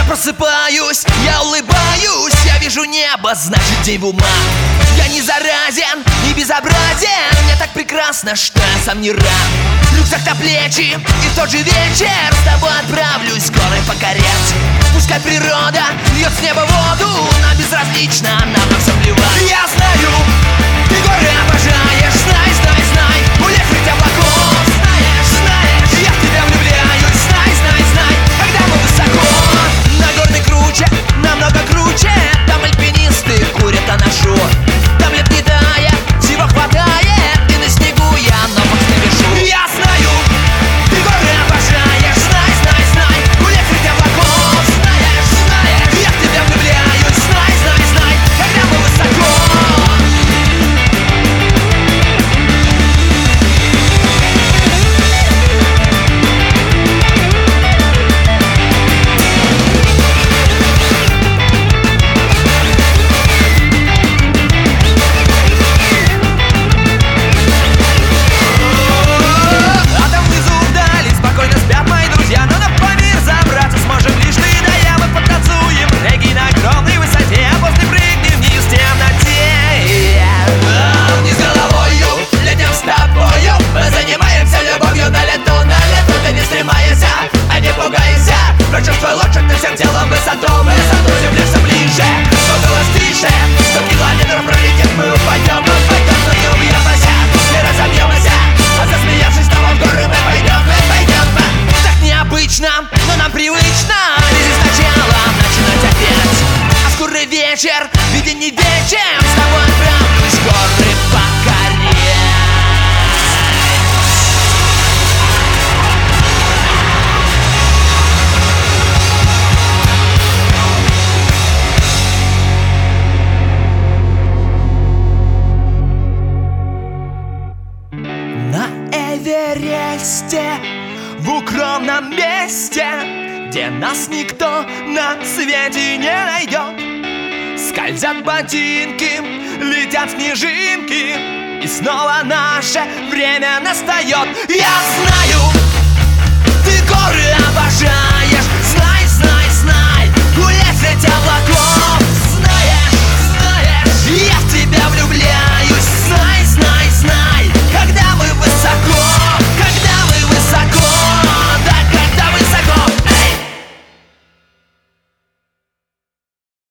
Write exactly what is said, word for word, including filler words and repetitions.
просыпаюсь, я улыбаюсь, я вижу небо, значит день в умах. Я не заразен, не безобразен, мне так прекрасно, что я сам не рад. Рюкзак на плечи, и в тот же вечер с тобой отправлюсь горы покорять. Пускай природа льет с неба воду, нам безразлично, нам на все плевать. Я знаю, ты горы обожаешь, знай, знай, знай, улететь облаков. Знаешь, знаешь, я в тебя влюбляюсь, знай, знай, знай, когда мы высоко. На горной круче, намного круче, там альпинисты курят анашу. Там лет не тает, всего хватает, и на снегу я ногу навешу. Я знаю, ты горы обожаешь, знай, знай, знай, улететь облаков. Знаешь, знаешь, я в тебя влюбляюсь, знай, знай, знай, когда мы высоко. Прочувствуй лучше, ты всем телом высоту, высоту землишься ближе. Но было тише, сто километров пролетит, мы упадем, мы упадем, но не убьемся, не разобьемся. А засмеявшись снова в горы мы пойдем, мы пойдем. Так необычно, но нам привычно лезть сначала, начинать опять. А скорый вечер, виден не вечер, с тобой отправлюсь горы покорять. Эвересте, в укромном месте, где нас никто на свете не найдет, скользят ботинки, летят снежинки, и снова наше время настает. Я знаю, ты горы обожаешь, знай, знай, знай, улететь облаком.